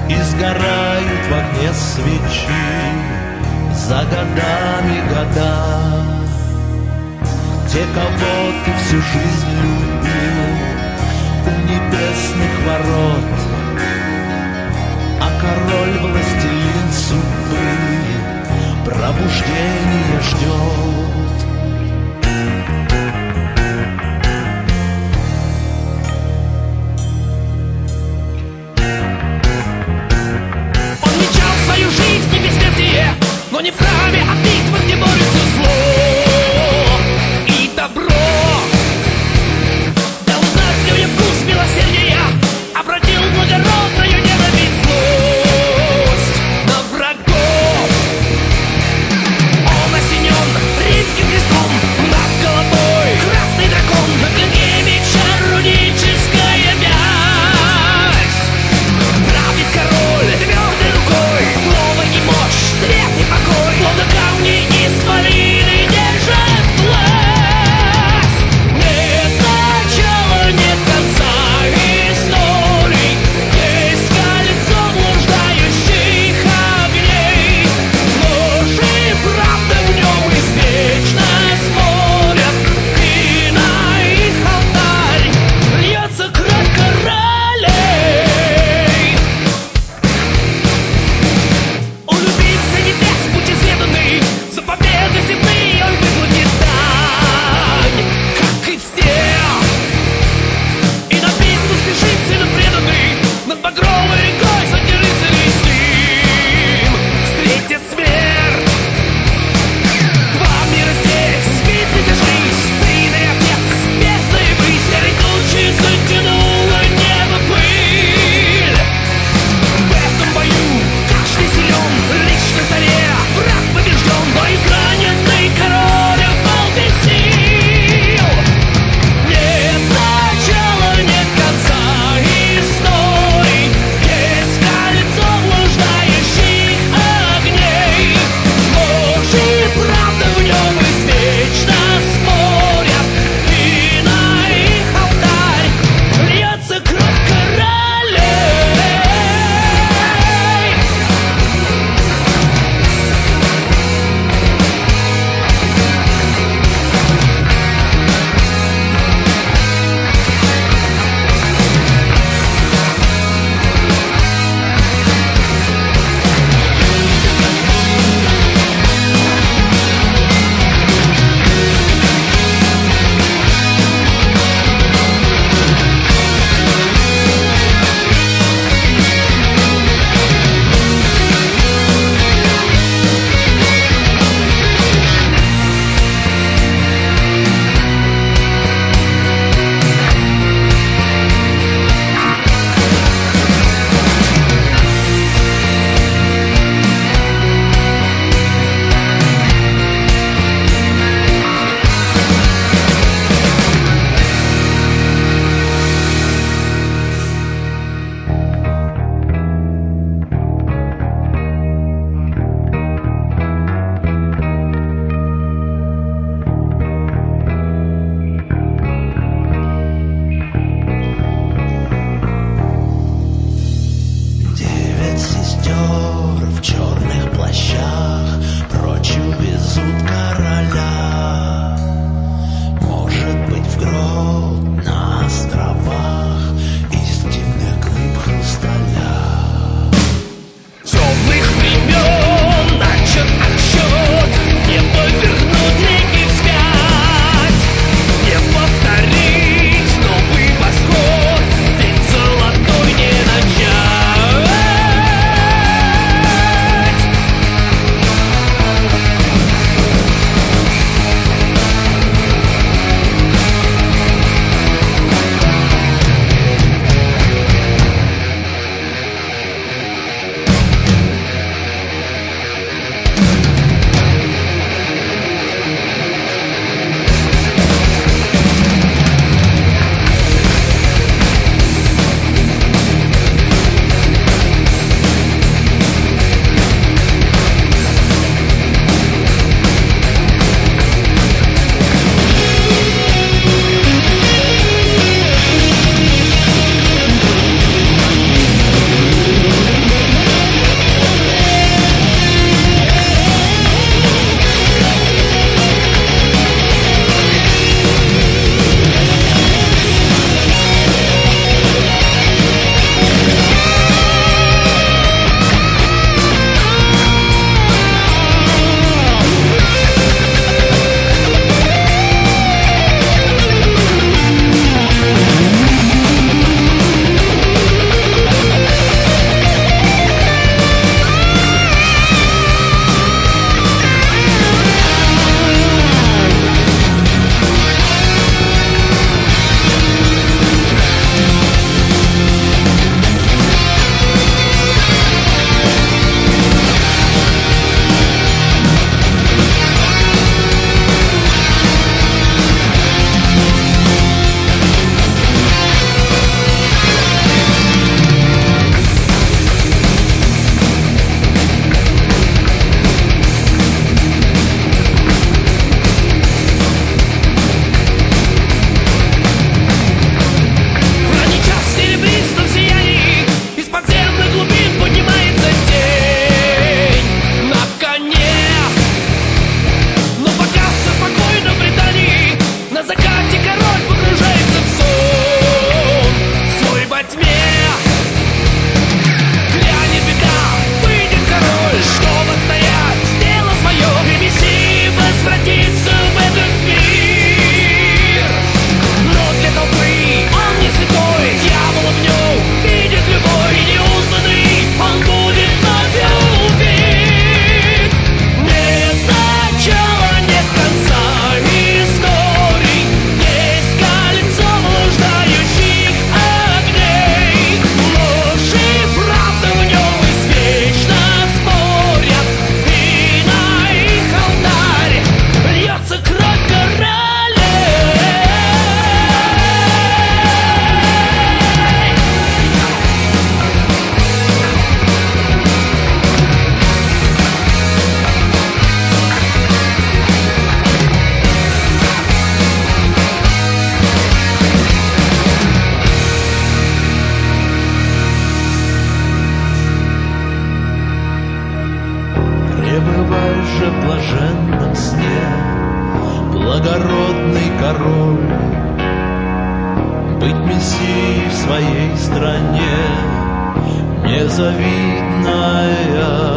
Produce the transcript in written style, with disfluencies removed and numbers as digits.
И сгорают в огне свечи за годами года. Те, кого ты всю жизнь любил у небесных ворот, а король властелин судьбы пробуждение ждет. Он мечтал свою жизнь не бессмертие, но не в храме, а в битвах, где борются зло и добро. Дал знать людям вкус милосердия, обратил благородную ненависть злость на врагов. Он осенен римским крестом, над головой красный дракон, на клинке меча руническая вязь. Правит король твердой рукой, слово и мощь, свет и покой, словно камни исполины держат власть. Нет начала, нет конца историй, есть кольцо блуждающих огней. Ложь и правда в нем извечно спорят, и на их алтарь льется кровь королей. Улюбился небес, путь изведанный, за победы земные он выплатит дань, как и все. И на битву спешит сыном преданный, над багровой рекой сотни рыцарей с ним встретят смерть. Два мира здесь, битвы дошлись, сын и отец, бездна и высь, серой тучей затянуло небо пыль. В этом бою каждый силен, лишь на заре враг побежден, но израненный король упал без сил. Нет начала, нет конца историй, есть кольцо блуждающих огней. Ложь и правда в нем извечно спорят, и на их алтарь льется кровь королей. Девять сестер в черных плащах прочь увезут короля. Может быть, в гроб на островах истинных глыб хрусталя. Темных времен начат отсчет, не повернуть реки вспять, не повторить новый восход, день золотой не начать. блаженном сне. Благородный король, быть мессией в своей стране, незавидная